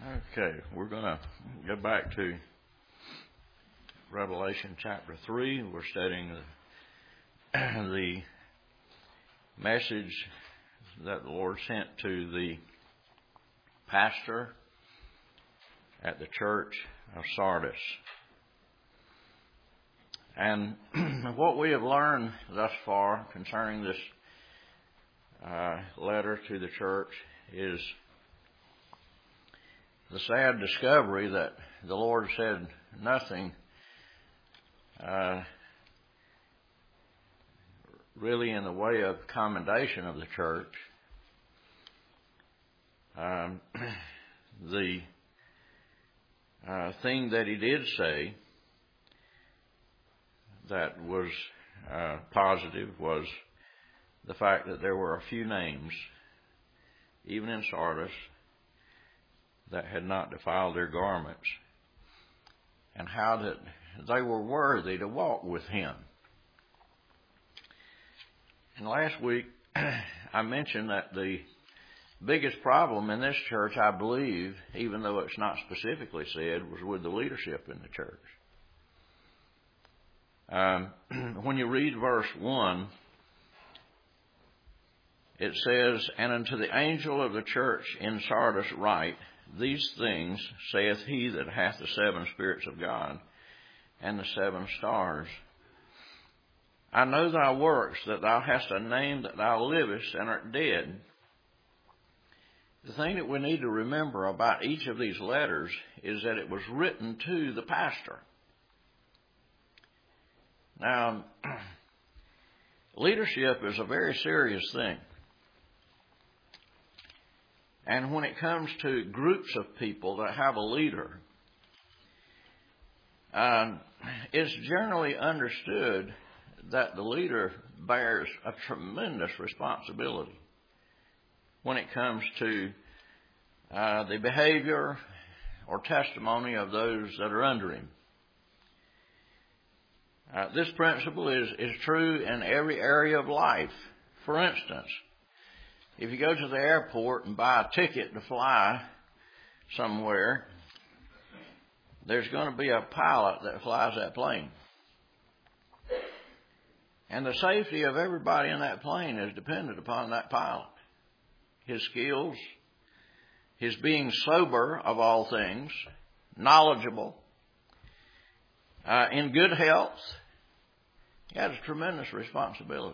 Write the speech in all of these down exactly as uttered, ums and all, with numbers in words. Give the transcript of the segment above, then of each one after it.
Okay, we're going to go back to Revelation chapter three. We're studying the, the message that the Lord sent to the pastor at the church of Sardis. And what we have learned thus far concerning this uh, letter to the church is the sad discovery that the Lord said nothing uh, really in the way of commendation of the church. Um, the uh, thing that he did say that was uh, positive was the fact that there were a few names, even in Sardis, that had not defiled their garments, and how that they were worthy to walk with him. And last week, I mentioned that the biggest problem in this church, I believe, even though it's not specifically said, was with the leadership in the church. Um, when you read verse one, it says, "And unto the angel of the church in Sardis write, These things saith he that hath the seven spirits of God and the seven stars. I know thy works, that thou hast a name that thou livest and art dead." The thing that we need to remember about each of these letters is that it was written to the pastor. Now, leadership is a very serious thing. And when it comes to groups of people that have a leader, uh, it's generally understood that the leader bears a tremendous responsibility when it comes to uh, the behavior or testimony of those that are under him. Uh, this principle is, is true in every area of life. For instance, if you go to the airport and buy a ticket to fly somewhere, there's going to be a pilot that flies that plane. And the safety of everybody in that plane is dependent upon that pilot. His skills, his being sober of all things, knowledgeable, uh, in good health. He has a tremendous responsibility.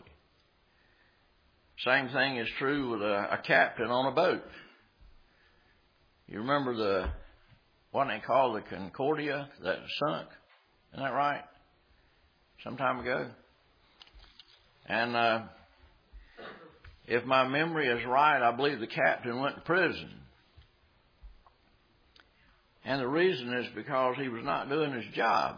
Same thing is true with a, a captain on a boat. You remember the, what they call the Concordia that sunk? Isn't that right? Some time ago. And uh, if my memory is right, I believe the captain went to prison. And the reason is because he was not doing his job.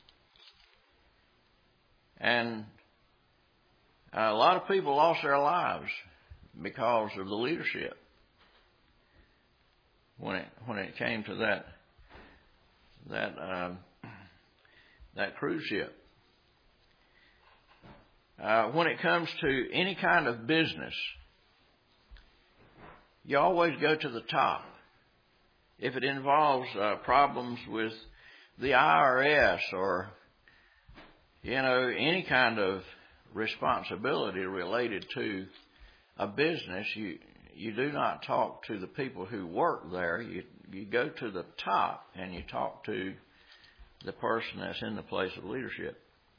And a lot of people lost their lives because of the leadership when it when it came to that that um, that cruise ship. Uh, when it comes to any kind of business, you always go to the top. If it involves uh, problems with the I R S or you know any kind of responsibility related to a business, you you do not talk to the people who work there. You you go to the top and you talk to the person that's in the place of leadership.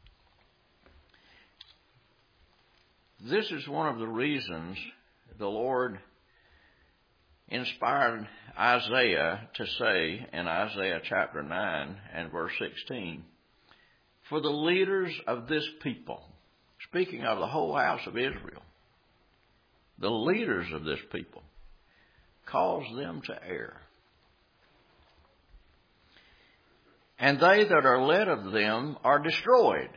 This is one of the reasons the Lord inspired Isaiah to say in Isaiah chapter nine and verse sixteen, "For the leaders of this people," speaking of the whole house of Israel, "the leaders of this people, cause them to err. And they that are led of them are destroyed."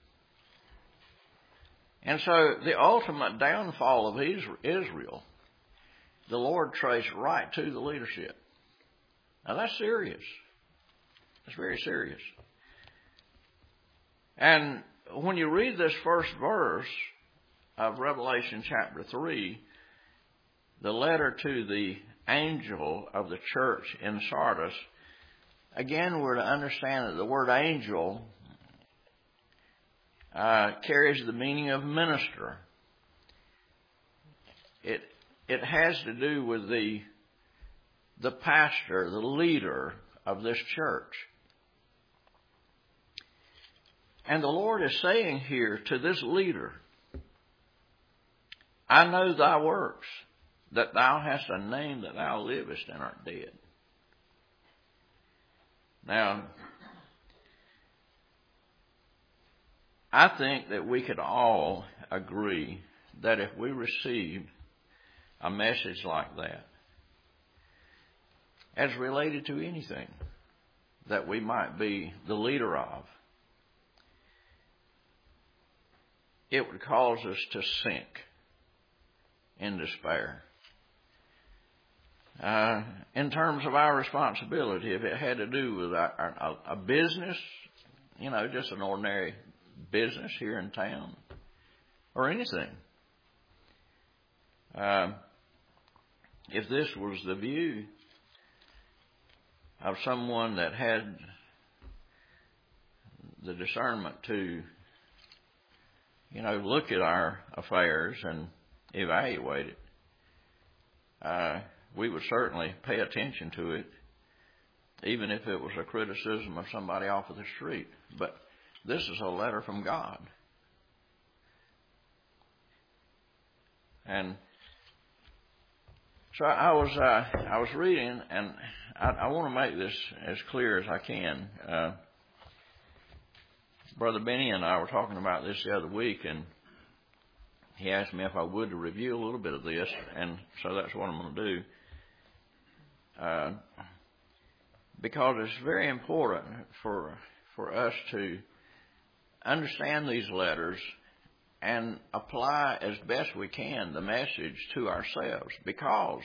And so the ultimate downfall of Israel, the Lord traced right to the leadership. Now that's serious. That's very serious. And when you read this first verse of Revelation chapter three, the letter to the angel of the church in Sardis, again, we're to understand that the word angel uh, carries the meaning of minister. It it has to do with the the pastor, the leader of this church. And the Lord is saying here to this leader, I know thy works, that thou hast a name that thou livest and art dead. Now, I think that we could all agree that if we received a message like that, as related to anything that we might be the leader of, it would cause us to sink in despair. Uh, in terms of our responsibility, if it had to do with our, our, a business, you know, just an ordinary business here in town, or anything. Uh, if this was the view of someone that had the discernment to, you know, look at our affairs and evaluate it, uh, we would certainly pay attention to it, even if it was a criticism of somebody off of the street. But this is a letter from God. And so I was uh, I was reading, and I, I want to make this as clear as I can. Uh, Brother Benny and I were talking about this the other week, and he asked me if I would to review a little bit of this, and so that's what I'm going to do. Uh, because it's very important for for us to understand these letters and apply as best we can the message to ourselves, because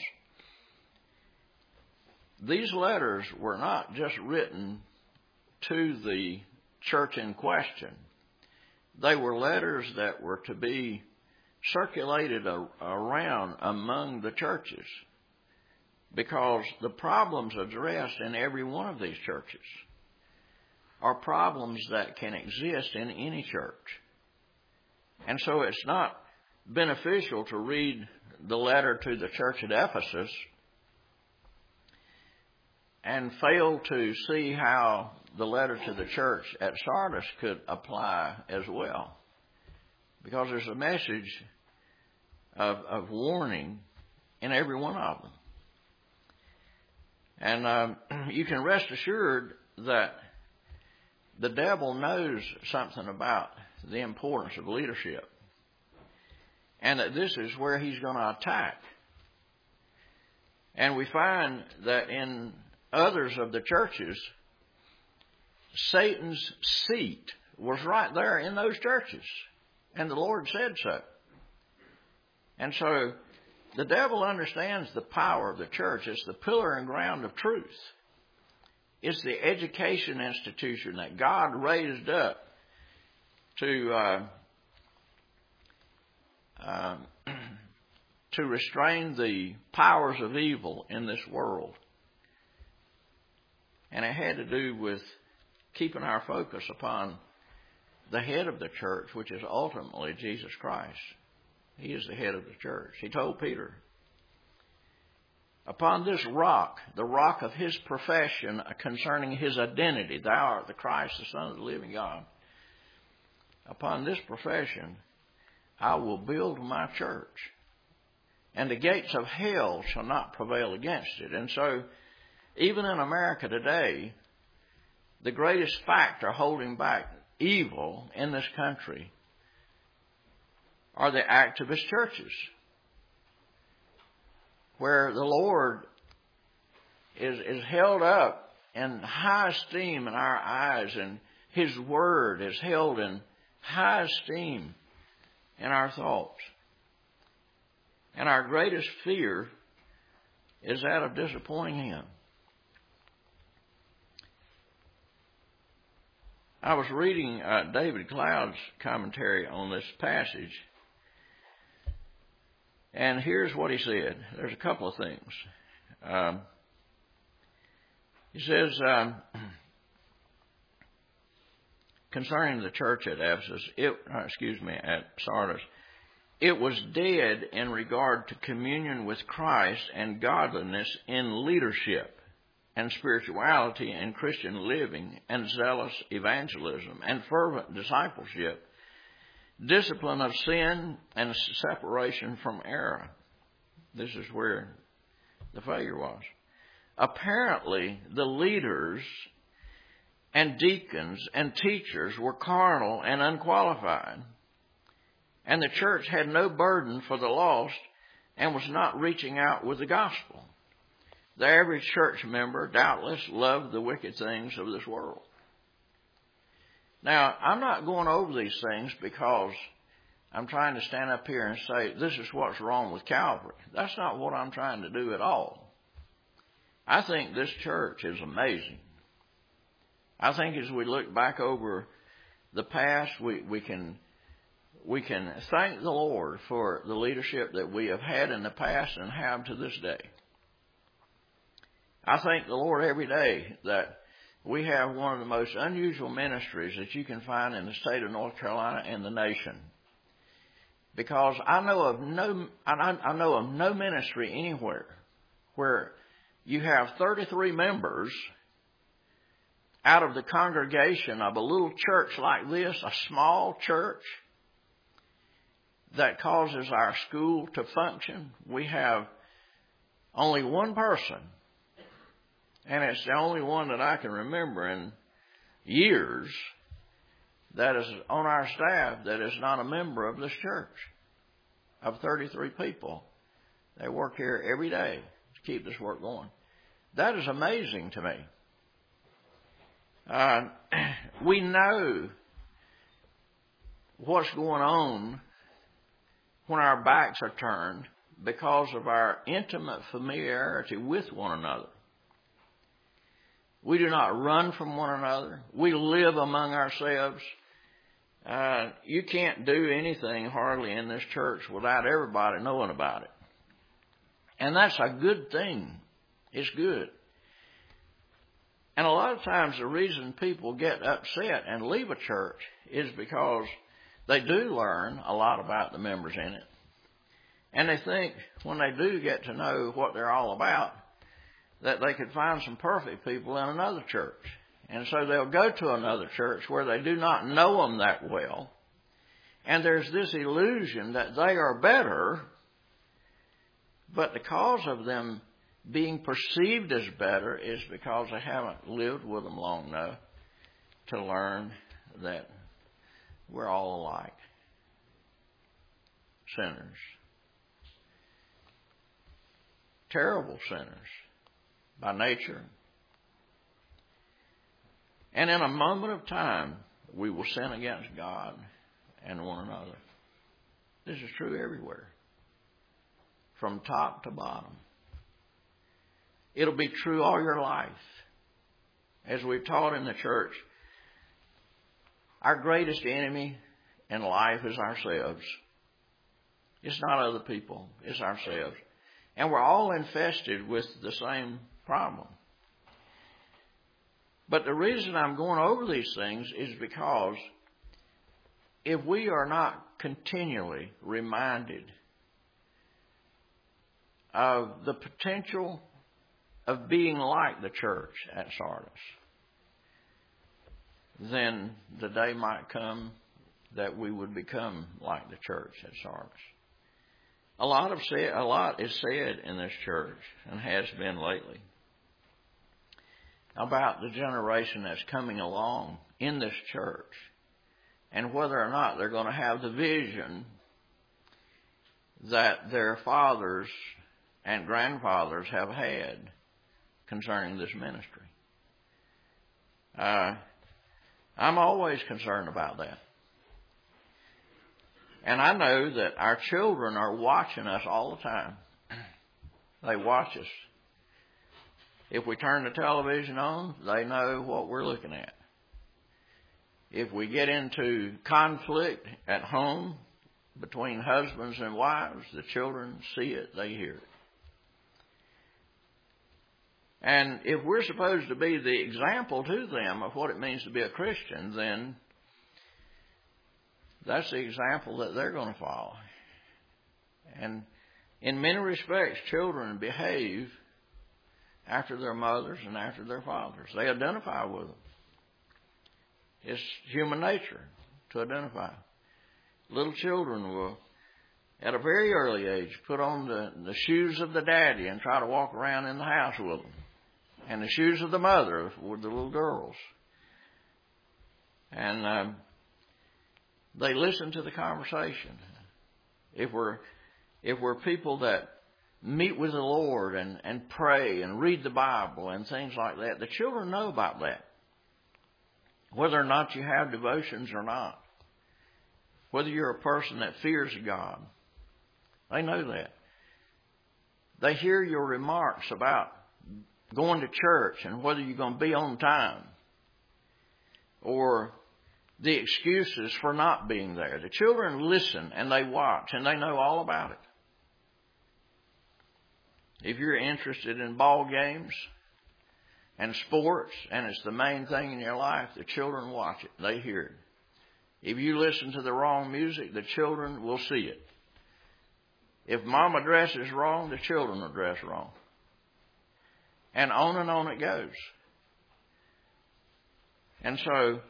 these letters were not just written to the church in question. They were letters that were to be circulated a, around among the churches, because the problems addressed in every one of these churches are problems that can exist in any church. And so it's not beneficial to read the letter to the church at Ephesus and fail to see how the letter to the church at Sardis could apply as well. Because there's a message of, of warning in every one of them. And um, you can rest assured that the devil knows something about the importance of leadership, and that this is where he's going to attack. And we find that in others of the churches, Satan's seat was right there in those churches, and the Lord said so. And so the devil understands the power of the church. It's the pillar and ground of truth. It's the education institution that God raised up to uh, uh, to restrain the powers of evil in this world. And it had to do with keeping our focus upon the head of the church, which is ultimately Jesus Christ. He is the head of the church. He told Peter, upon this rock, the rock of his profession concerning his identity, thou art the Christ, the Son of the living God. Upon this profession, I will build my church, and the gates of hell shall not prevail against it. And so, even in America today, the greatest factor holding back evil in this country are the activist churches, where the Lord is, is held up in high esteem in our eyes, and His Word is held in high esteem in our thoughts. And our greatest fear is that of disappointing Him. I was reading uh, David Cloud's commentary on this passage, and here's what he said. There's a couple of things. Um, he says, um, concerning the church at Ephesus, it, uh, excuse me, at Sardis, it was dead in regard to communion with Christ and godliness in leadership and spirituality and Christian living and zealous evangelism and fervent discipleship, discipline of sin and separation from error. This is where the failure was. Apparently, the leaders and deacons and teachers were carnal and unqualified, and the church had no burden for the lost and was not reaching out with the gospel. The average church member doubtless loved the wicked things of this world. Now, I'm not going over these things because I'm trying to stand up here and say, this is what's wrong with Calvary. That's not what I'm trying to do at all. I think this church is amazing. I think as we look back over the past, we, we can we can thank the Lord for the leadership that we have had in the past and have to this day. I thank the Lord every day that we have one of the most unusual ministries that you can find in the state of North Carolina and the nation. Because I know of no, I know of no ministry anywhere where you have thirty-three members out of the congregation of a little church like this, a small church that causes our school to function. We have only one person, and it's the only one that I can remember in years that is on our staff that is not a member of this church. Of thirty-three people, they work here every day to keep this work going. That is amazing to me. Uh, we know what's going on when our backs are turned because of our intimate familiarity with one another. We do not run from one another. We live among ourselves. Uh, you can't do anything hardly in this church without everybody knowing about it. And that's a good thing. It's good. And a lot of times the reason people get upset and leave a church is because they do learn a lot about the members in it. And they think when they do get to know what they're all about, that they could find some perfect people in another church. And so they'll go to another church where they do not know them that well. And there's this illusion that they are better, but the cause of them being perceived as better is because they haven't lived with them long enough to learn that we're all alike. Sinners. Terrible sinners by nature. And in a moment of time, we will sin against God and one another. This is true everywhere, from top to bottom. It'll be true all your life. As we've taught in the church, our greatest enemy in life is ourselves. It's not other people. It's ourselves. And we're all infested with the same problem. But the reason I'm going over these things is because if we are not continually reminded of the potential of being like the church at Sardis, then the day might come that we would become like the church at Sardis. A lot of say, a lot is said in this church and has been lately about the generation that's coming along in this church and whether or not they're going to have the vision that their fathers and grandfathers have had concerning this ministry. Uh, I'm always concerned about that. And I know that our children are watching us all the time. They watch us. If we turn the television on, they know what we're looking at. If we get into conflict at home between husbands and wives, the children see it, they hear it. And if we're supposed to be the example to them of what it means to be a Christian, then that's the example that they're going to follow. And in many respects, children behave after their mothers and after their fathers. They identify with them. It's human nature to identify. Little children will, at a very early age, put on the, the shoes of the daddy and try to walk around in the house with them. And the shoes of the mother with the little girls. And um, they listen to the conversation. If we're if we're people that meet with the Lord and, and pray and read the Bible and things like that, the children know about that. Whether or not you have devotions or not. Whether you're a person that fears God. They know that. They hear your remarks about going to church and whether you're going to be on time. Or the excuses for not being there. The children listen and they watch and they know all about it. If you're interested in ball games and sports and it's the main thing in your life, the children watch it. They hear it. If you listen to the wrong music, the children will see it. If mama dresses wrong, the children will dress wrong. And on and on it goes. And so,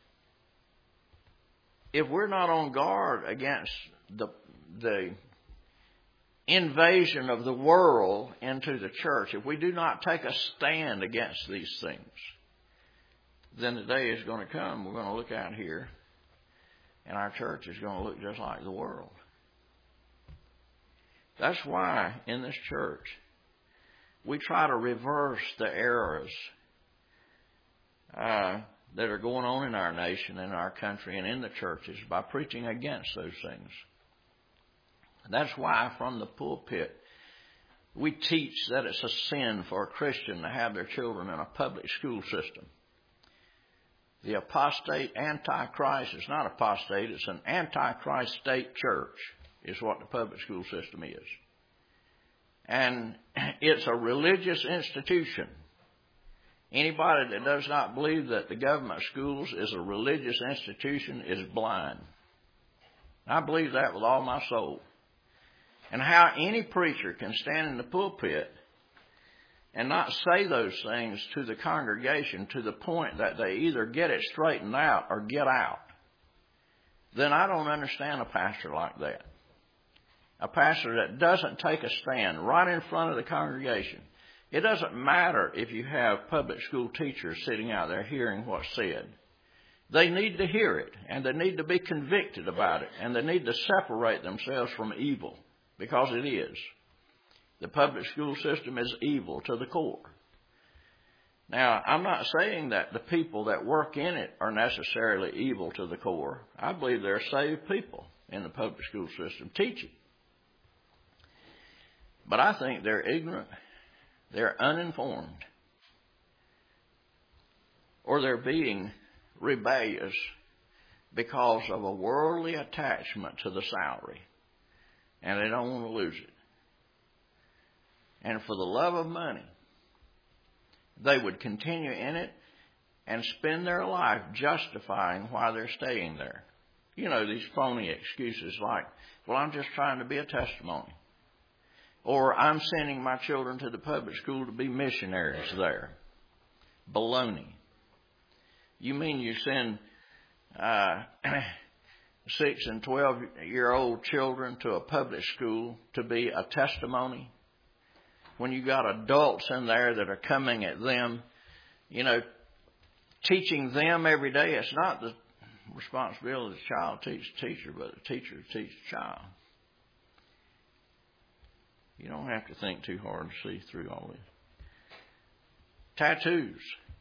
if we're not on guard against the the invasion of the world into the church, if we do not take a stand against these things, then the day is going to come. We're going to look out here, and our church is going to look just like the world. That's why in this church we try to reverse the errors uh, that are going on in our nation, in our country, and in the churches by preaching against those things. That's why from the pulpit we teach that it's a sin for a Christian to have their children in a public school system. The apostate antichrist is not apostate, it's an antichrist state church is what the public school system is. And it's a religious institution. Anybody that does not believe that the government schools is a religious institution is blind. I believe that with all my soul. And how any preacher can stand in the pulpit and not say those things to the congregation to the point that they either get it straightened out or get out, then I don't understand a pastor like that. A pastor that doesn't take a stand right in front of the congregation. It doesn't matter if you have public school teachers sitting out there hearing what's said. They need to hear it, and they need to be convicted about it, and they need to separate themselves from evil, because it is. The public school system is evil to the core. Now, I'm not saying that the people that work in it are necessarily evil to the core. I believe there are saved people in the public school system teaching. But I think they're ignorant, they're uninformed, or they're being rebellious because of a worldly attachment to the salary, and they don't want to lose it. And for the love of money, they would continue in it and spend their life justifying why they're staying there. You know, these phony excuses like, well, I'm just trying to be a testimony. Or I'm sending my children to the public school to be missionaries there. Baloney. You mean you send uh, six and twelve year old children to a public school to be a testimony? When you got adults in there that are coming at them, you know, teaching them every day. It's not the responsibility of the child to teach the teacher, but the teacher to teach the child. You don't have to think too hard to see through all this. Tattoos.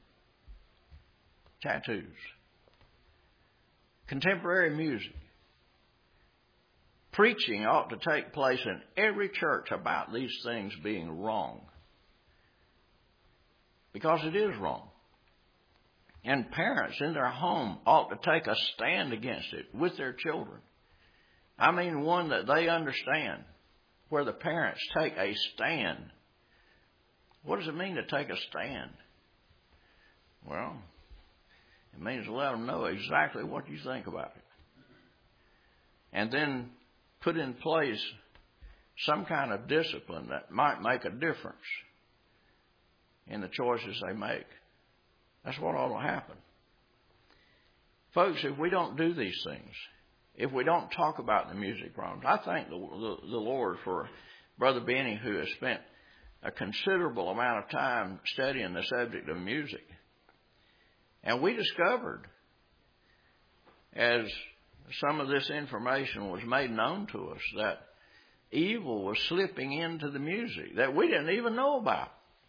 Tattoos. Contemporary music. Preaching ought to take place in every church about these things being wrong. Because it is wrong. And parents in their home ought to take a stand against it with their children. I mean one that they understand, where the parents take a stand What does it mean to take a stand? Well, it means to let them know exactly what you think about it. And then put in place some kind of discipline that might make a difference in the choices they make. That's what ought to happen. Folks, if we don't do these things, if we don't talk about the music problems, I thank the, the, the Lord for Brother Benny, who has spent a considerable amount of time studying the subject of music. And we discovered, as some of this information was made known to us, that evil was slipping into the music that we didn't even know about.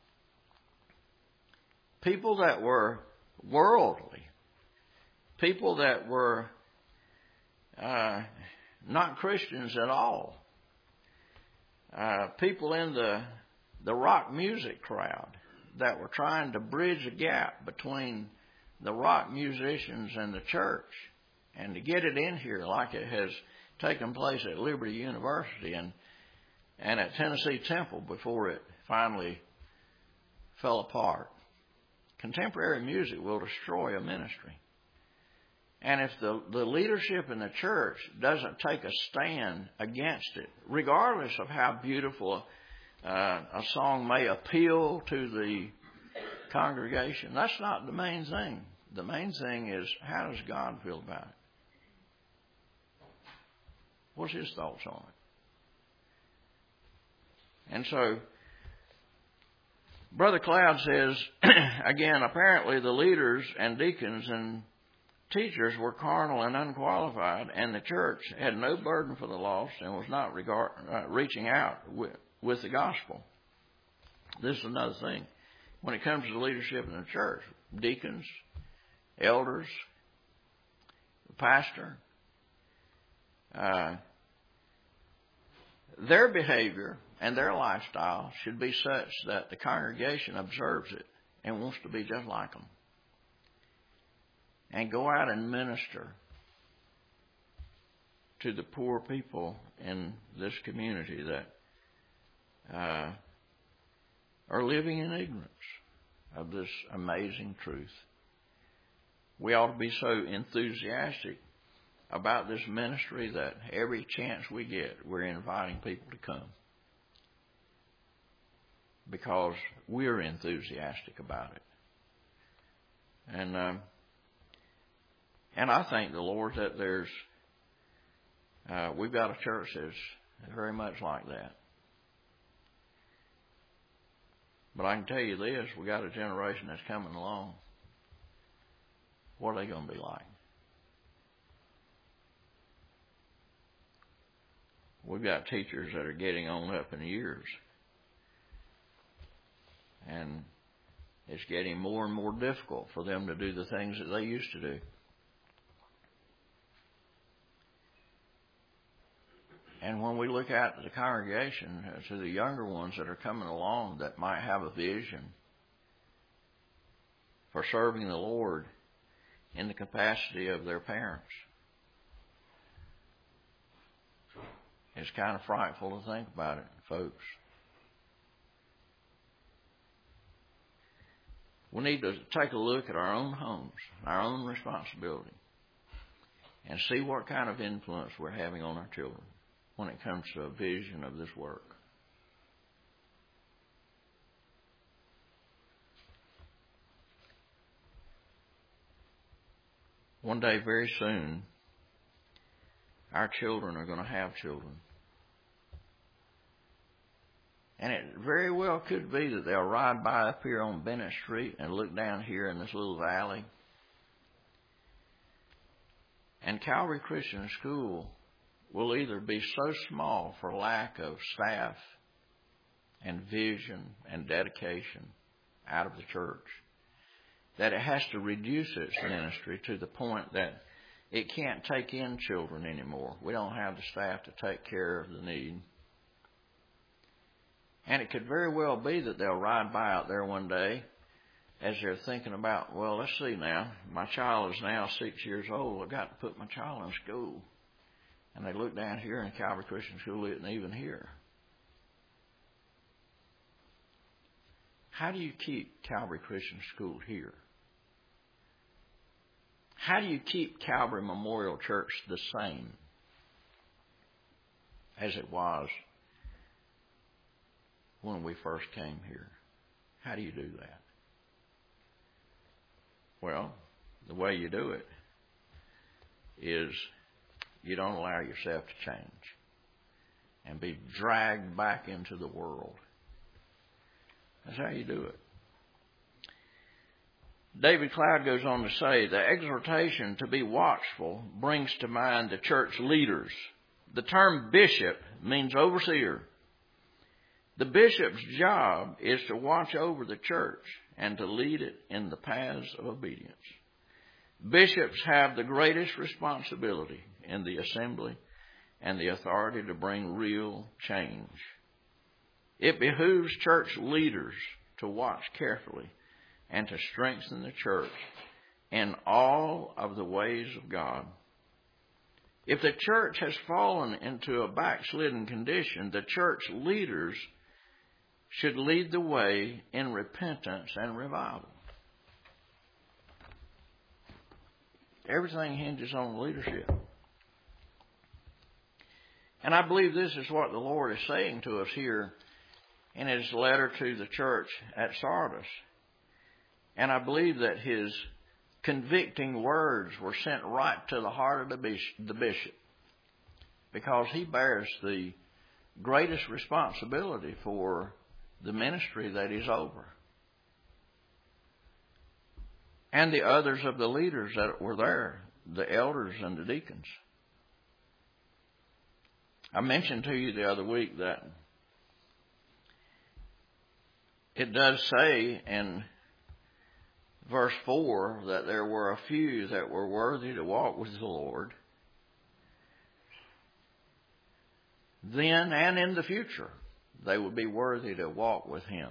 People that were worldly, people that were uh, not Christians at all, uh, people in the the rock music crowd that were trying to bridge a gap between the rock musicians and the church, and to get it in here like it has taken place at Liberty University and and at Tennessee Temple before it finally fell apart. Contemporary music will destroy a ministry. And if the, the leadership in the church doesn't take a stand against it, regardless of how beautiful uh, a song may appeal to the congregation, that's not the main thing. The main thing is, how does God feel about it? What's His thoughts on it? And so, Brother Cloud says, again, apparently the leaders and deacons and teachers were carnal and unqualified, and the church had no burden for the lost and was not regard, uh, reaching out with, with the gospel. This is another thing. When it comes to the leadership in the church, deacons, elders, the pastor, uh, their behavior and their lifestyle should be such that the congregation observes it and wants to be just like them. And go out and minister to the poor people in this community that uh, are living in ignorance of this amazing truth. We ought to be so enthusiastic about this ministry that every chance we get, we're inviting people to come, because we're enthusiastic about it. And um, and I thank the Lord that there's uh, we've got a church that's very much like that. But I can tell you this, we got a generation that's coming along. What are they going to be like? We've got teachers that are getting on up in years. And it's getting more and more difficult for them to do the things that they used to do. And when we look out at the congregation, to the younger ones that are coming along that might have a vision for serving the Lord in the capacity of their parents, it's kind of frightful to think about it, folks. We need to take a look at our own homes, our own responsibility, and see what kind of influence we're having on our children when it comes to a vision of this work. One day, very soon, our children are going to have children. And it very well could be that they'll ride by up here on Bennett Street and look down here in this little valley. And Calvary Christian School will either be so small for lack of staff and vision and dedication out of the church that it has to reduce its ministry to the point that it can't take in children anymore. We don't have the staff to take care of the need. And it could very well be that they'll ride by out there one day as they're thinking about, well, let's see now, my child is now six years old. I've got to put my child in school. And they look down here and Calvary Christian School isn't even here. how do you keep Calvary Christian School here? How do you keep Calvary Memorial Church the same as it was when we first came here? How do you do that? Well, the way you do it is you don't allow yourself to change and be dragged back into the world. That's how you do it. David Cloud goes on to say, the exhortation to be watchful brings to mind the church leaders. The term bishop means overseer. The bishop's job is to watch over the church and to lead it in the paths of obedience. Bishops have the greatest responsibility in the assembly and the authority to bring real change. It behooves church leaders to watch carefully and to strengthen the church in all of the ways of God. If the church has fallen into a backslidden condition, the church leaders should lead the way in repentance and revival. Everything hinges on leadership. And I believe this is what the Lord is saying to us here in His letter to the church at Sardis. And I believe that His convicting words were sent right to the heart of the bishop, because he bears the greatest responsibility for the ministry that he's over. And the others of the leaders that were there, the elders and the deacons. I mentioned to you the other week that it does say in verse four that there were a few that were worthy to walk with the Lord then and in the future. They would be worthy to walk with Him.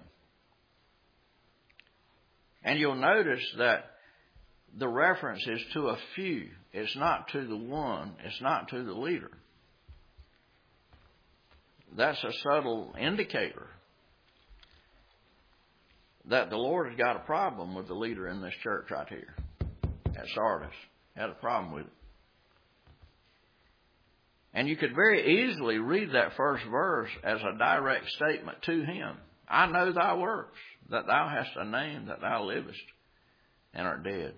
And you'll notice that the reference is to a few. It's not to the one. It's not to the leader. That's a subtle indicator that the Lord has got a problem with the leader in this church right here at Sardis. Had a problem with it. And you could very easily read that first verse as a direct statement to him. I know thy works, that thou hast a name, that thou livest and art dead.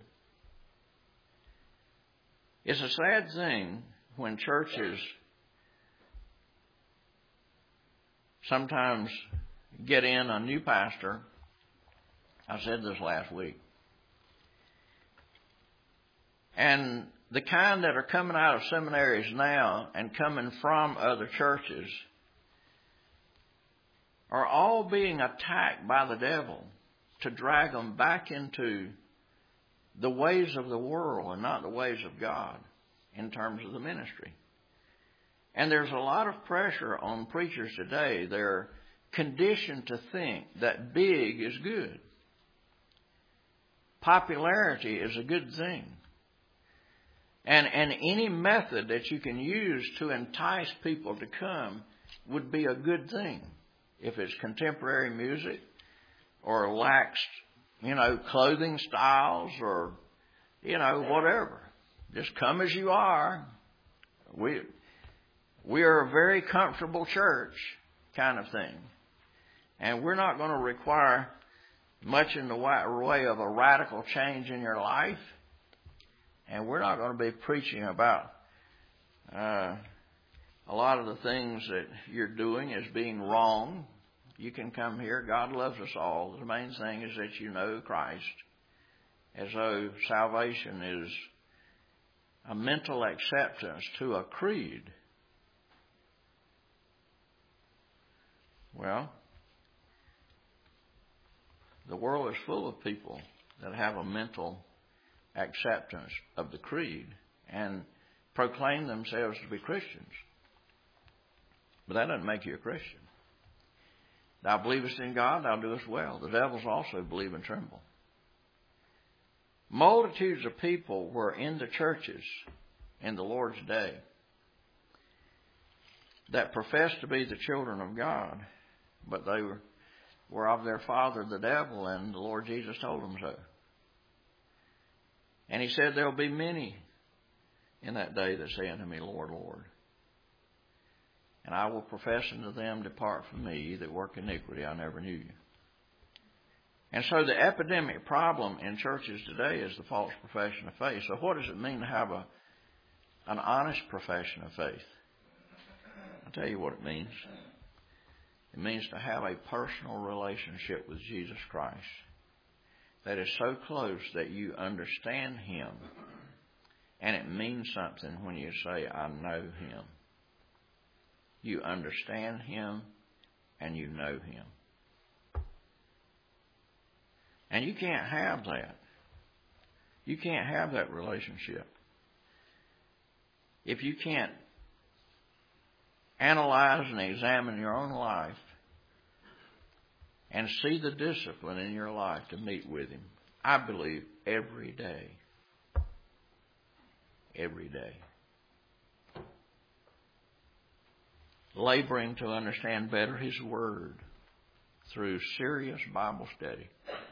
It's a sad thing when churches sometimes get in a new pastor. I said this last week. And the kind that are coming out of seminaries now and coming from other churches are all being attacked by the devil to drag them back into the ways of the world and not the ways of God in terms of the ministry. And there's a lot of pressure on preachers today. They're conditioned to think that big is good. Popularity is a good thing. And, and any method that you can use to entice people to come would be a good thing. If it's contemporary music or lax, you know, clothing styles or, you know, whatever. Just come as you are. We, we are a very comfortable church kind of thing. And we're not going to require much in the way of a radical change in your life. And we're not going to be preaching about uh, a lot of the things that you're doing as being wrong. You can come here. God loves us all. The main thing is that you know Christ, as though salvation is a mental acceptance to a creed. Well, the world is full of people that have a mental acceptance of the creed and proclaim themselves to be Christians. But that doesn't make you a Christian. Thou believest in God, thou doest well. The devils also believe and tremble. Multitudes of people were in the churches in the Lord's day that professed to be the children of God, but they were were of their father the devil, and the Lord Jesus told them so. And he said, there will be many in that day that say unto me, Lord, Lord. And I will profess unto them, depart from me, ye that work iniquity, I never knew you. And so the epidemic problem in churches today is the false profession of faith. So what does it mean to have a an honest profession of faith? I'll tell you what it means. It means to have a personal relationship with Jesus Christ that is so close that you understand Him. And it means something when you say, I know Him. You understand Him and you know Him. And you can't have that. You can't have that relationship if you can't analyze and examine your own life and see the discipline in your life to meet with Him. I believe every day. Every day. Laboring to understand better His Word through serious Bible study.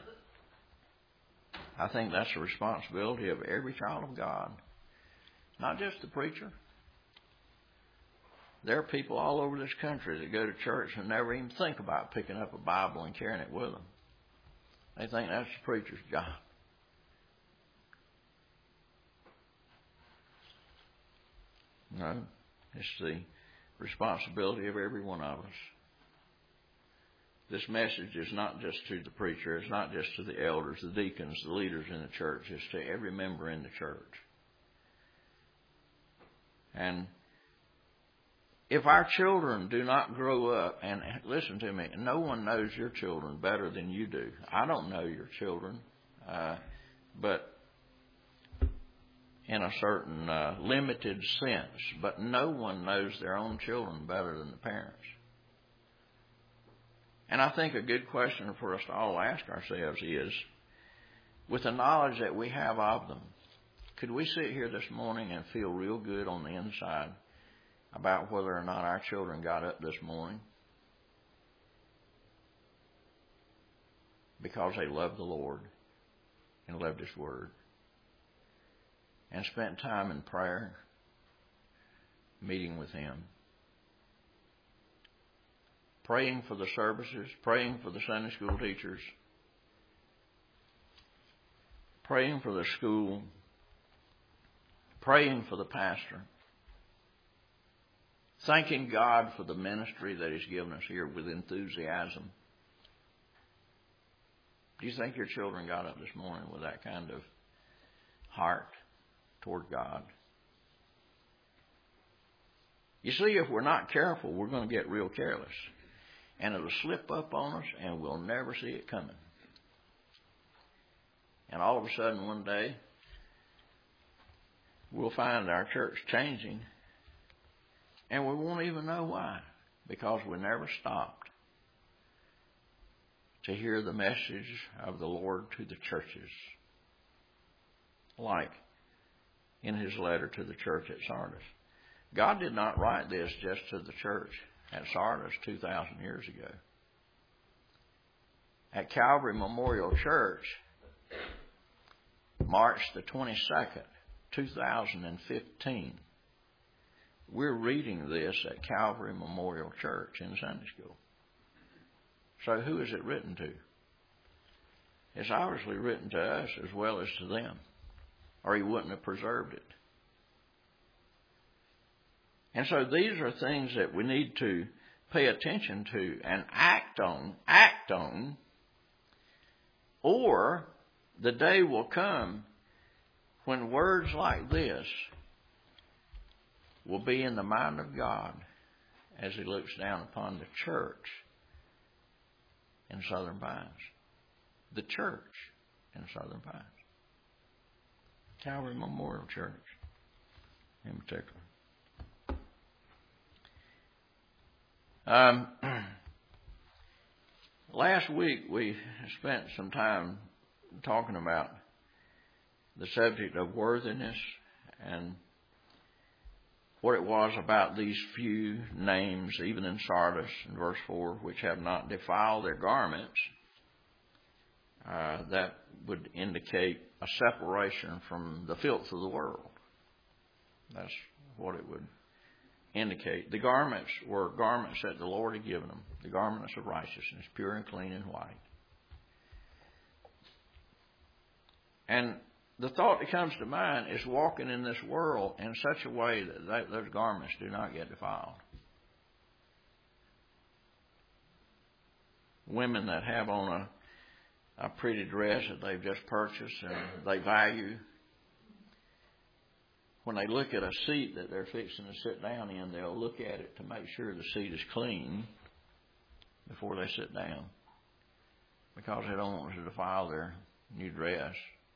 I think that's the responsibility of every child of God. Not just the preacher. There are people all over this country that go to church and never even think about picking up a Bible and carrying it with them. They think that's the preacher's job. No, it's the responsibility of every one of us. This message is not just to the preacher. It's not just to the elders, the deacons, the leaders in the church. It's to every member in the church. And if our children do not grow up, and listen to me, no one knows your children better than you do. I don't know your children, uh, but in a certain uh, limited sense. But no one knows their own children better than the parents. And I think a good question for us to all ask ourselves is, with the knowledge that we have of them, could we sit here this morning and feel real good on the inside about whether or not our children got up this morning because they loved the Lord and loved His Word and spent time in prayer, meeting with Him, praying for the services, praying for the Sunday school teachers, praying for the school, praying for the pastor, thanking God for the ministry that He's given us here with enthusiasm. Do you think your children got up this morning with that kind of heart toward God? You see, if we're not careful, we're going to get real careless. And it'll slip up on us and we'll never see it coming. And all of a sudden one day, we'll find our church changing and we won't even know why, because we never stopped to hear the message of the Lord to the churches, like in His letter to the church at Sardis. God did not write this just to the church at Sardis two thousand years ago. At Calvary Memorial Church, March the twenty-second, two thousand fifteen, we're reading this at Calvary Memorial Church in Sunday school. So who is it written to? It's obviously written to us as well as to them, or He wouldn't have preserved it. And so these are things that we need to pay attention to and act on, act on, or the day will come when words like this will be in the mind of God as He looks down upon the church in Southern Pines. The church in Southern Pines. Calvary Memorial Church in particular. Um, last week we spent some time talking about the subject of worthiness and what it was about these few names, even in Sardis, in verse four, which have not defiled their garments, uh, that would indicate a separation from the filth of the world. That's what it would indicate. The garments were garments that the Lord had given them, the garments of righteousness, pure and clean and white. And the thought that comes to mind is walking in this world in such a way that they, those garments do not get defiled. Women that have on a, a pretty dress that they've just purchased and they value, when they look at a seat that they're fixing to sit down in, they'll look at it to make sure the seat is clean before they sit down, because they don't want to defile their new dress.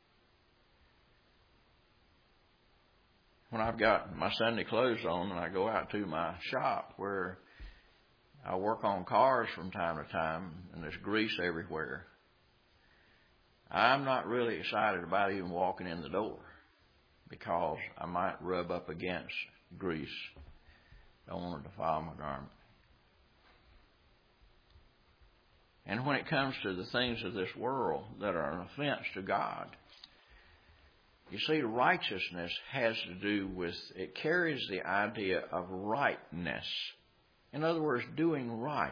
When I've got my Sunday clothes on and I go out to my shop where I work on cars from time to time and there's grease everywhere, I'm not really excited about even walking in the door because I might rub up against grease. Don't want to defile my garment. And when it comes to the things of this world that are an offense to God, you see, righteousness has to do with, it carries the idea of rightness. In other words, doing right.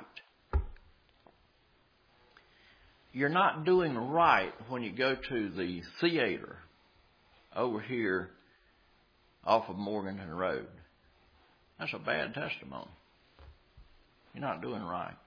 You're not doing right when you go to the theater over here off of Morganton Road. That's a bad testimony. You're not doing right.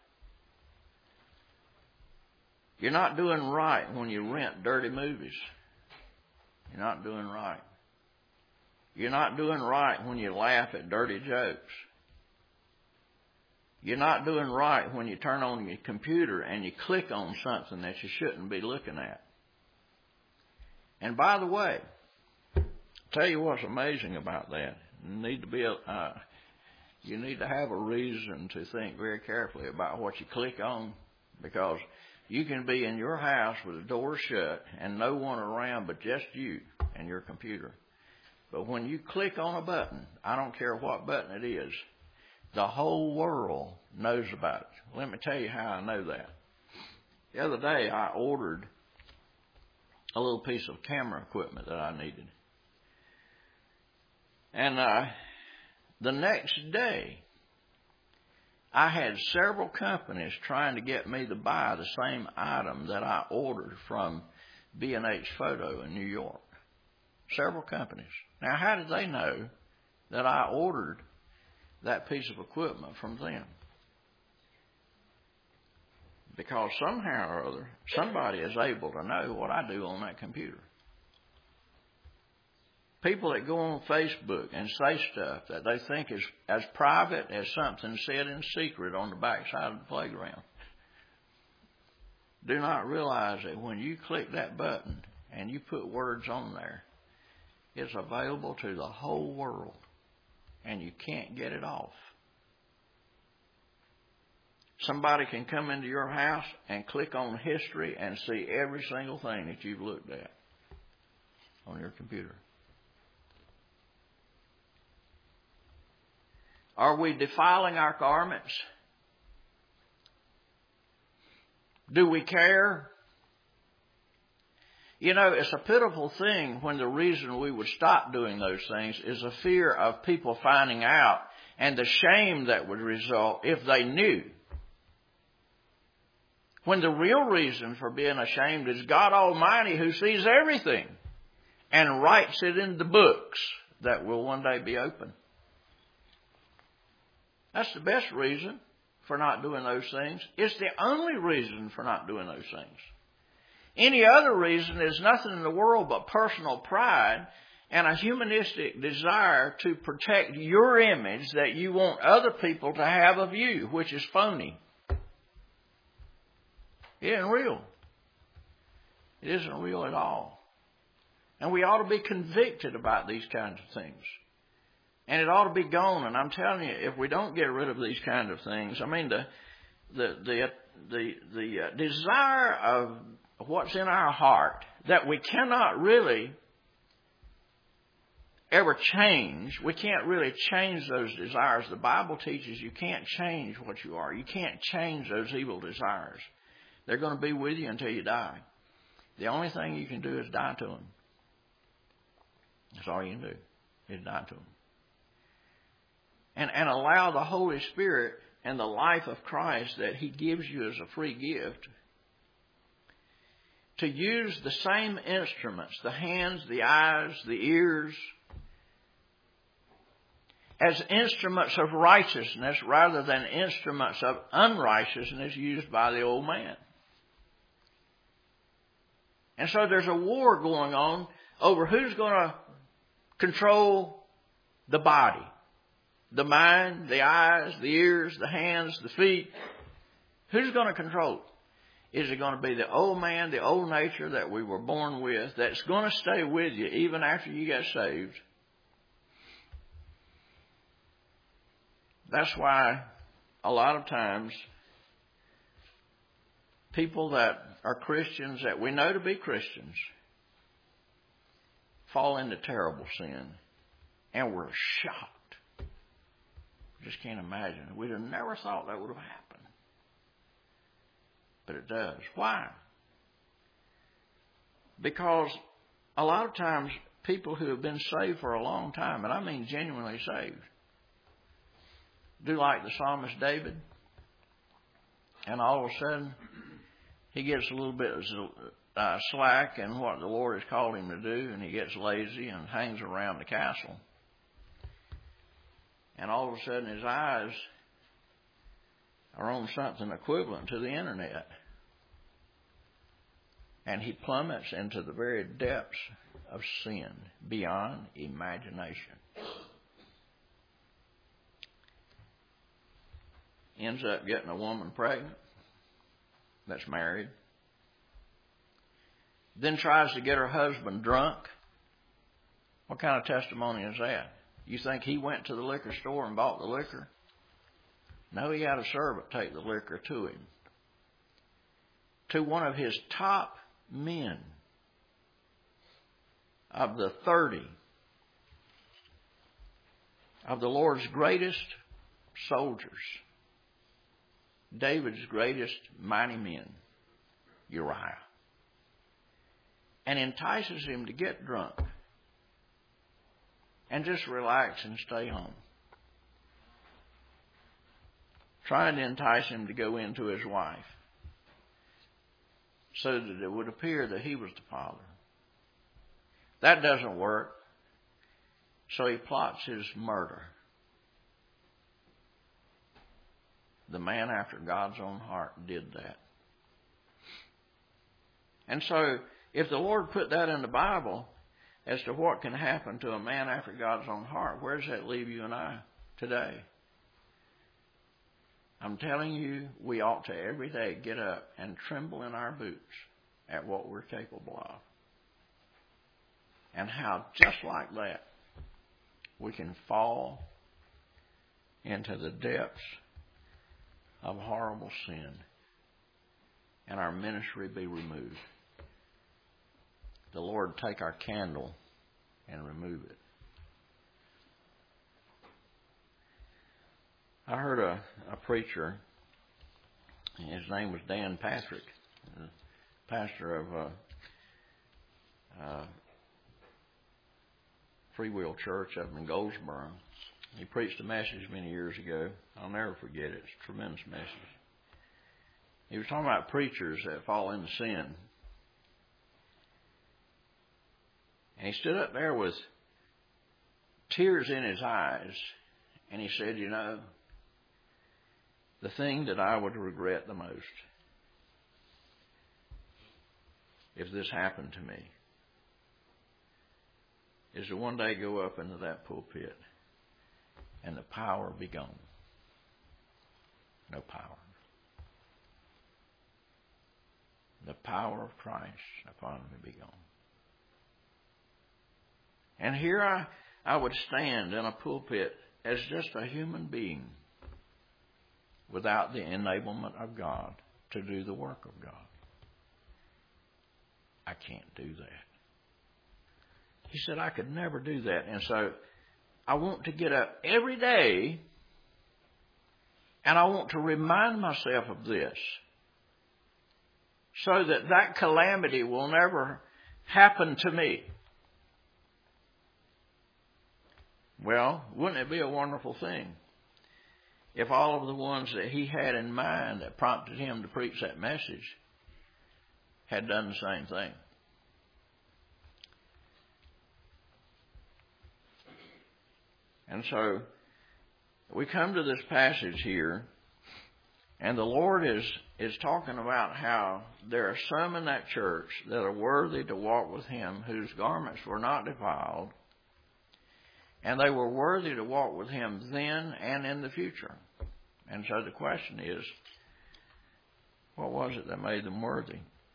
You're not doing right when you rent dirty movies. You're not doing right. You're not doing right when you laugh at dirty jokes. You're not doing right when you turn on your computer and you click on something that you shouldn't be looking at. And by the way, I'll tell you what's amazing about that. You need to be, uh, you need to have a reason to think very carefully about what you click on, because you can be in your house with the door shut and no one around but just you and your computer. But when you click on a button, I don't care what button it is, the whole world knows about it. Let me tell you how I know that. The other day I ordered a little piece of camera equipment that I needed. And uh, the next day, I had several companies trying to get me to buy the same item that I ordered from B and H Photo in New York. Several companies. Now, how did they know that I ordered that piece of equipment from them? Because somehow or other, somebody is able to know what I do on that computer. People that go on Facebook and say stuff that they think is as private as something said in secret on the backside of the playground do not realize that when you click that button and you put words on there, it's available to the whole world and you can't get it off. Somebody can come into your house and click on history and see every single thing that you've looked at on your computer. Are we defiling our garments? Do we care? You know, it's a pitiful thing when the reason we would stop doing those things is a fear of people finding out and the shame that would result if they knew. When the real reason for being ashamed is God Almighty, who sees everything and writes it in the books that will one day be open. That's the best reason for not doing those things. It's the only reason for not doing those things. Any other reason is nothing in the world but personal pride and a humanistic desire to protect your image that you want other people to have of you, which is phony. It isn't real. It isn't real at all. And we ought to be convicted about these kinds of things. And it ought to be gone. And I'm telling you, if we don't get rid of these kind of things, I mean, the the the the, the uh, desire of what's in our heart that we cannot really ever change. We can't really change those desires. The Bible teaches you can't change what you are. You can't change those evil desires. They're going to be with you until you die. The only thing you can do is die to them. That's all you can do, is die to them. And, and allow the Holy Spirit and the life of Christ that He gives you as a free gift to use the same instruments, the hands, the eyes, the ears, as instruments of righteousness rather than instruments of unrighteousness used by the old man. And so there's a war going on over who's going to control the body, the mind, the eyes, the ears, the hands, the feet. Who's going to control it? Is it going to be the old man, the old nature that we were born with, that's going to stay with you even after you get saved? That's why a lot of times people that are Christians, that we know to be Christians, fall into terrible sin. And we're shocked. Just can't imagine. We'd have never thought that would have happened. But it does. Why? Because a lot of times people who have been saved for a long time, and I mean genuinely saved, do like the psalmist David, and all of a sudden he gets a little bit uh, slack in what the Lord has called him to do, and he gets lazy and hangs around the castle. And all of a sudden his eyes are on something equivalent to the internet. And he plummets into the very depths of sin beyond imagination. Ends up getting a woman pregnant that's married. Then tries to get her husband drunk. What kind of testimony is that? You think he went to the liquor store and bought the liquor? No, he had a servant take the liquor to him. To one of his top men of the thirty of the Lord's greatest soldiers, David's greatest mighty men, Uriah, and entices him to get drunk and just relax and stay home. Trying to entice him to go into his wife so that it would appear that he was the father. That doesn't work. So he plots his murder. The man after God's own heart did that. And so if the Lord put that in the Bible as to what can happen to a man after God's own heart, where does that leave you and I today? I'm telling you, we ought to every day get up and tremble in our boots at what we're capable of. And how just like that, we can fall into the depths of horrible sin and our ministry be removed. The Lord take our candle and remove it. I heard a, a preacher, his name was Dan Patrick, pastor of uh, uh, Free Will Church up in Goldsboro. He preached a message many years ago. I'll never forget it. It's a tremendous message. He was talking about preachers that fall into sin. And he stood up there with tears in his eyes, and he said, you know, the thing that I would regret the most if this happened to me is to one day go up into that pulpit and the power be gone. No power. The power of Christ upon me be gone. And here I, I would stand in a pulpit as just a human being without the enablement of God to do the work of God. I can't do that. He said, I could never do that. And so I want to get up every day and I want to remind myself of this so that that calamity will never happen to me. Well, wouldn't it be a wonderful thing if all of the ones that he had in mind that prompted him to preach that message had done the same thing? And so we come to this passage here, and the Lord is, is talking about how there are some in that church that are worthy to walk with him, whose garments were not defiled, and they were worthy to walk with him then and in the future. And so the question is, what was it that made them worthy?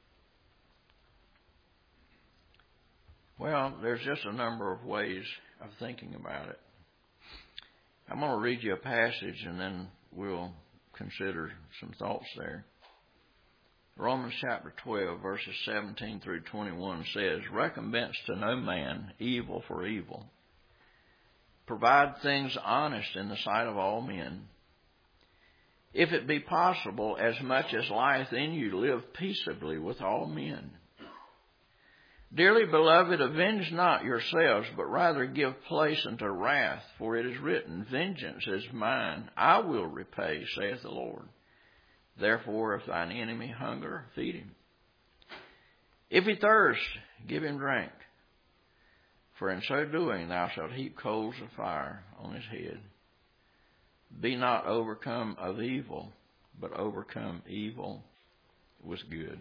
Well, there's just a number of ways of thinking about it. I'm going to read you a passage and then we'll consider some thoughts there. Romans chapter twelve, verses seventeen through twenty-one says, recompense to no man evil for evil. Provide things honest in the sight of all men. If it be possible, as much as lieth in you, live peaceably with all men. Dearly beloved, avenge not yourselves, but rather give place unto wrath, for it is written, vengeance is mine, I will repay, saith the Lord. Therefore, if thine enemy hunger, feed him. If he thirst, give him drink. For in so doing thou shalt heap coals of fire on his head. Be not overcome of evil, but overcome evil with good.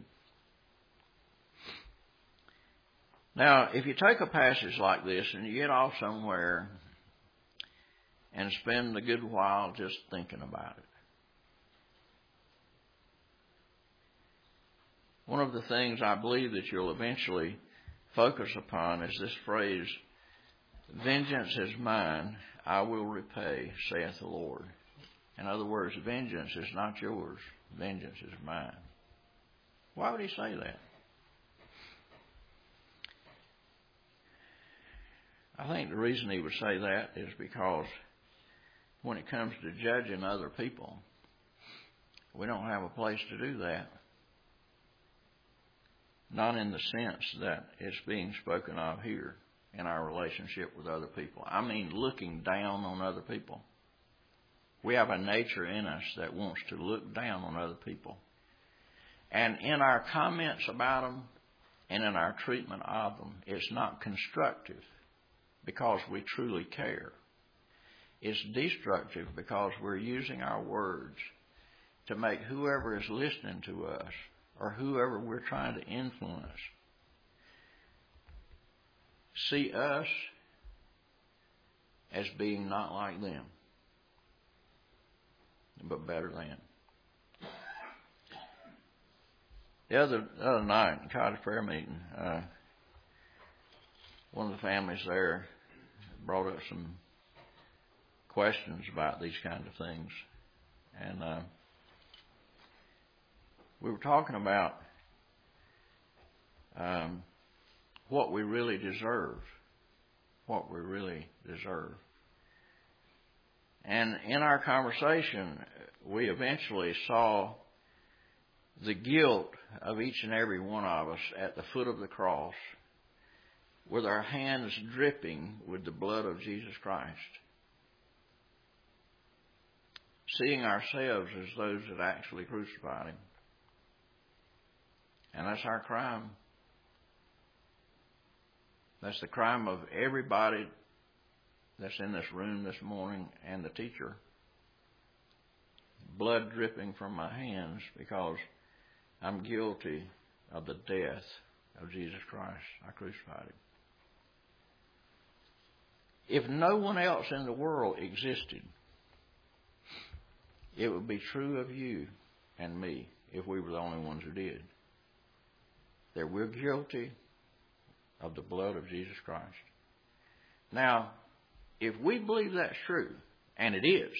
Now, if you take a passage like this and you get off somewhere and spend a good while just thinking about it, one of the things I believe that you'll eventually focus upon is this phrase, vengeance is mine, I will repay, saith the Lord. In other words, vengeance is not yours, vengeance is mine. Why would he say that? I think the reason he would say that is because when it comes to judging other people, we don't have a place to do that. Not in the sense that it's being spoken of here in our relationship with other people. I mean looking down on other people. We have a nature in us that wants to look down on other people. And in our comments about them and in our treatment of them, it's not constructive because we truly care. It's destructive because we're using our words to make whoever is listening to us or whoever we're trying to influence see us as being not like them, but better than. The other, the other night in cottage prayer meeting, uh, one of the families there brought up some questions about these kind of things. And uh, we were talking about um, what we really deserve, what we really deserve. And in our conversation, we eventually saw the guilt of each and every one of us at the foot of the cross, with our hands dripping with the blood of Jesus Christ, seeing ourselves as those that actually crucified him. And that's our crime. That's the crime of everybody that's in this room this morning and the teacher. Blood dripping from my hands because I'm guilty of the death of Jesus Christ. I crucified him. If no one else in the world existed, it would be true of you and me if we were the only ones who did. That we're guilty of the blood of Jesus Christ. Now, if we believe that's true, and it is,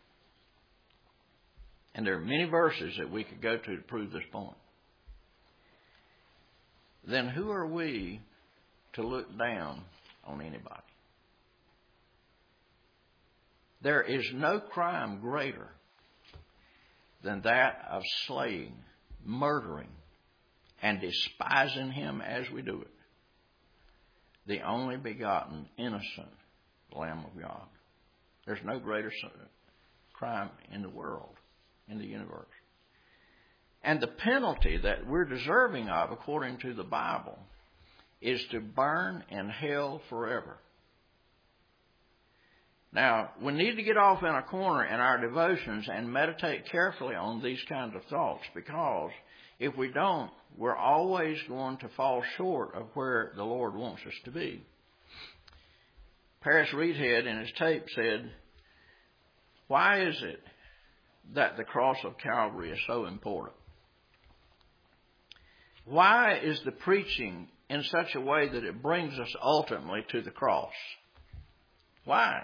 and there are many verses that we could go to to prove this point, then who are we to look down on anybody. There is no crime greater than that of slaying, murdering, and despising him as we do it, the only begotten, innocent Lamb of God. There's no greater crime in the world, in the universe. And the penalty that we're deserving of, according to the Bible, is to burn in hell forever. Now, we need to get off in a corner in our devotions and meditate carefully on these kinds of thoughts, because if we don't, we're always going to fall short of where the Lord wants us to be. Paris Reedhead in his tape said, "Why is it that the cross of Calvary is so important? Why is the preaching in such a way that it brings us ultimately to the cross? Why?"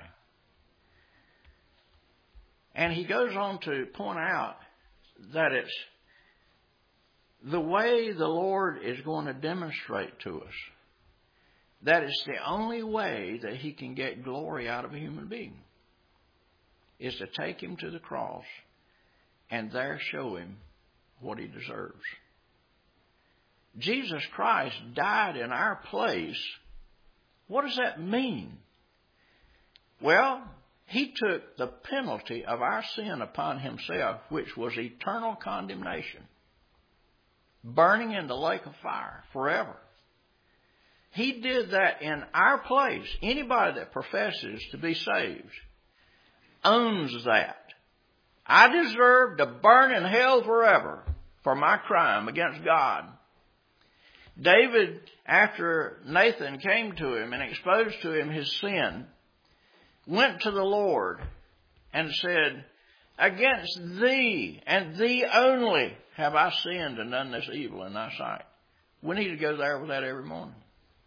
And he goes on to point out that it's the way the Lord is going to demonstrate to us that it's the only way that he can get glory out of a human being, is to take him to the cross and there show him what he deserves. Jesus Christ died in our place. What does that mean? Well, he took the penalty of our sin upon himself, which was eternal condemnation, burning in the lake of fire forever. He did that in our place. Anybody that professes to be saved owns that. I deserve to burn in hell forever for my crime against God. David, after Nathan came to him and exposed to him his sin, went to the Lord and said, "Against thee and thee only have I sinned and done this evil in thy sight." We need to go there with that every morning.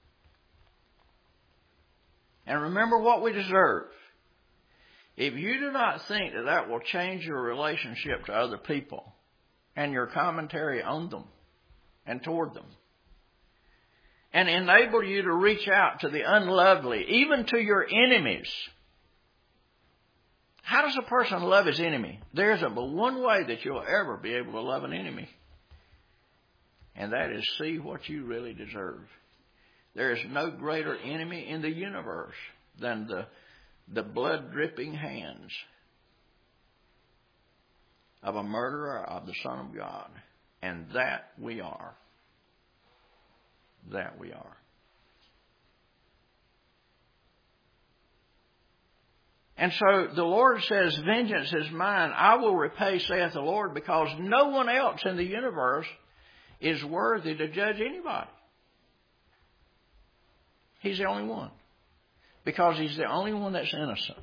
And remember what we deserve. If you do not think that that will change your relationship to other people and your commentary on them and toward them, and enable you to reach out to the unlovely, even to your enemies. How does a person love his enemy? There isn't but one way that you'll ever be able to love an enemy, and that is see what you really deserve. There is no greater enemy in the universe than the, the blood-dripping hands of a murderer of the Son of God. And that we are. That we are. And so the Lord says, "Vengeance is mine, I will repay, saith the Lord," because no one else in the universe is worthy to judge anybody. He's the only one. Because he's the only one that's innocent.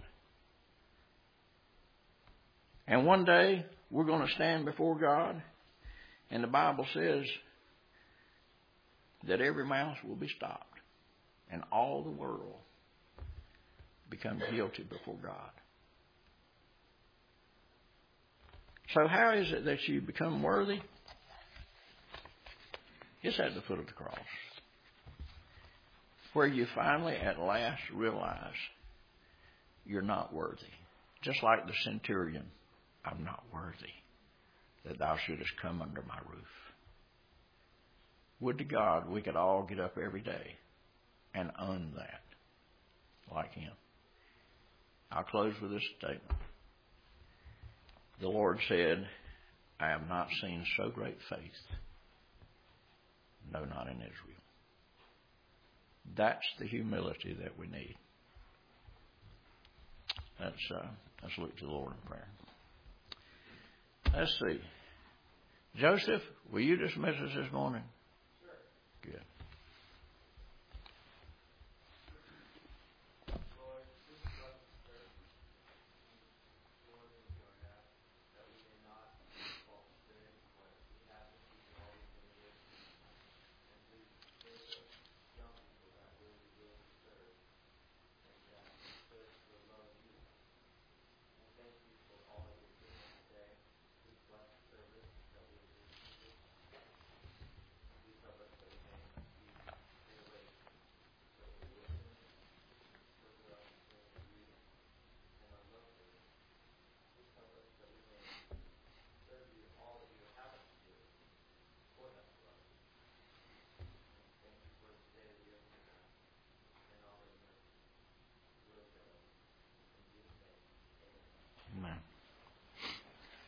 And one day, we're going to stand before God, and the Bible says that every mouth will be stopped, and all the world become guilty before God. So how is it that you become worthy? It's at the foot of the cross, where you finally at last realize you're not worthy. Just like the centurion, "I'm not worthy that thou shouldest come under my roof." Would to God we could all get up every day and own that like him. I'll close with this statement. The Lord said, "I have not seen so great faith, no, not in Israel." That's the humility that we need. Let's, uh, let's look to the Lord in prayer. Let's see. Joseph, will you dismiss us this morning? Sure. Good.